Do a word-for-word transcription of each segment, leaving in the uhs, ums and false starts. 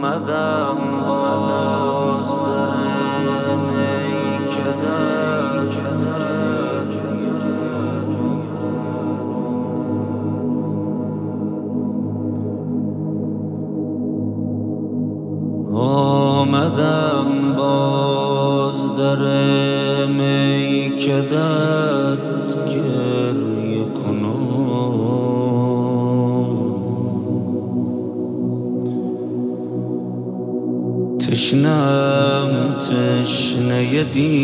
آمدم باز در نیکدر آمدم باز در میکدت گریه کنم تشنم تشنه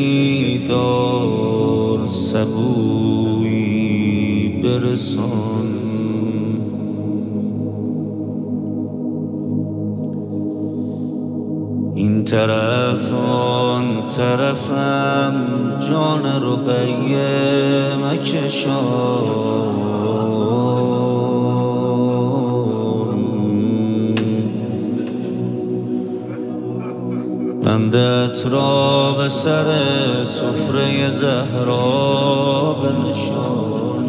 دیدار سبویی برسان این طرف آن طرفم جان رقیه مکشان بندت را به سر سفره زهرا بنشان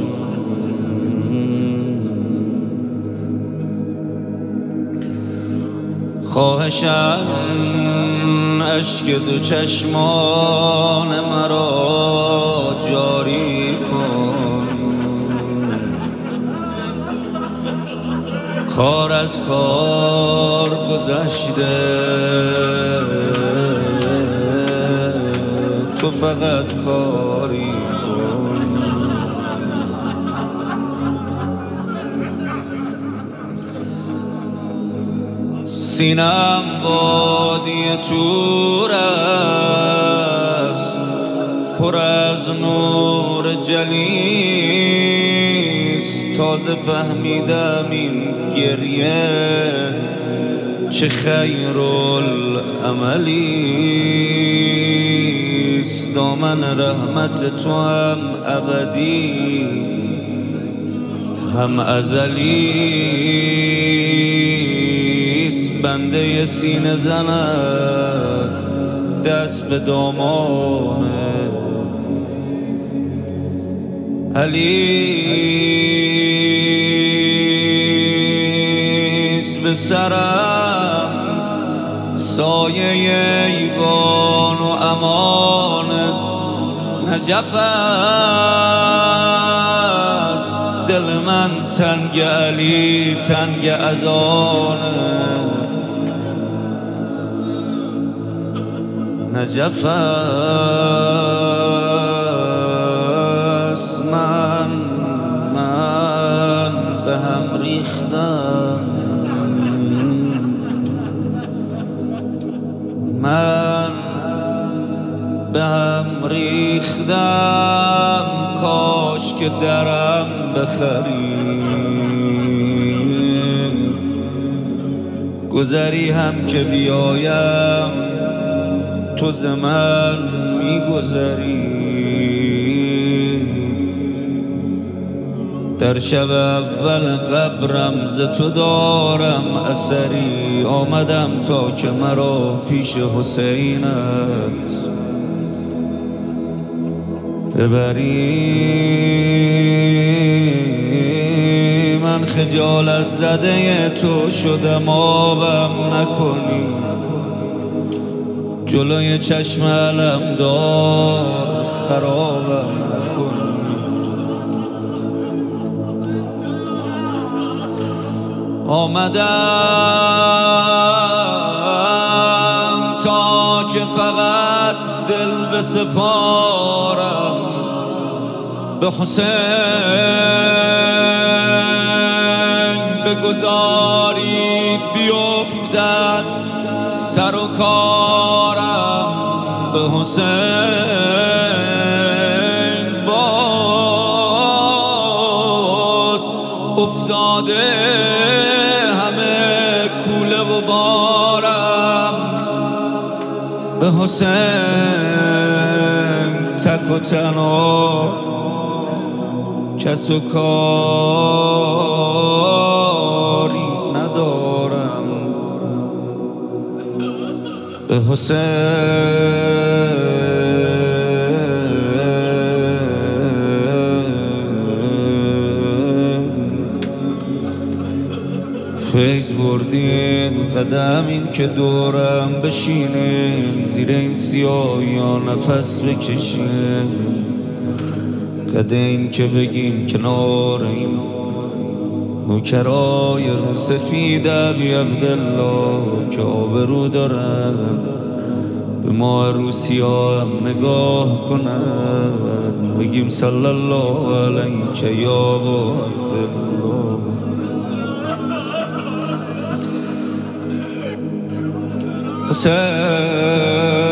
خواهشم اشک دو چشمان مرا جاری کن کار از کار گذشته تو فقط کاری کن سینم وادی تور است پر از نور جلیست تازه فهمیدم این گریه چه خیرالعملیست دامن رحمت تو هم ابدی هم ازلی بنده سینه زند دست به دامان علیست به سرم سایه ایوان و امان نجف است دل من تنگ علی تنگ از آنه نجف است من من به هم ریختم من به هم ریختم کاش که درم بخری گذری هم که بیایم تو ز من میگذری در شب اول قبرم ز تو دارم اثری آمدم تا که مرا پیش حسینت ببری من خجالت زده تو شدم آبم نکنی جلوی چشم علم دار خرابم نکن آمدم تا که فقط دل بسپارم به حسین بگذارید بیفتد سر و کارم به حسین باز افتاده همه کوله و بارم به حسین تک و تنها کس و کاری ندارم به حسین فیض بردین قدم این که دورم بشینین، زیر این سیاهی ها نفس بکشین، قد این که بگیم کنار این نوکرای رو سفید ابی عبدالله که آبرو دارن، به ما عروسی ها هم نگاه کنن، بگیم صلی الله علیک یا ابا عبدالله. حسین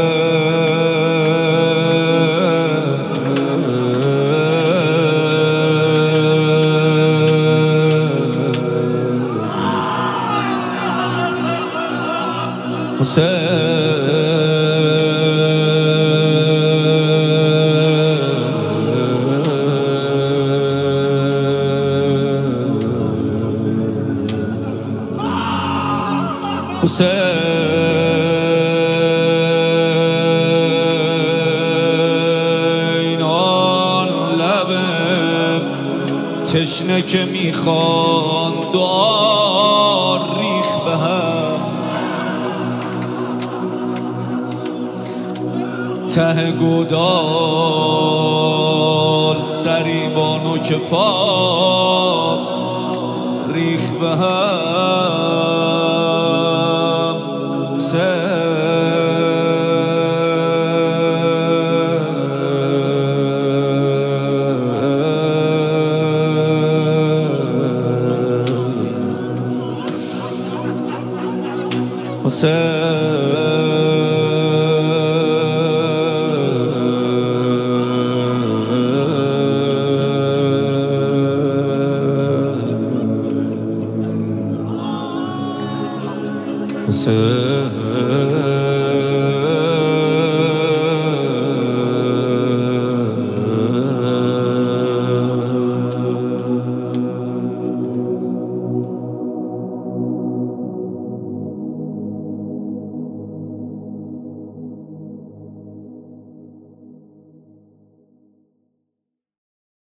حسین آن لب تشنه که میخوان دعا ریخ به هم، ته گودال سری با نوک پا ریخ به هم. حسین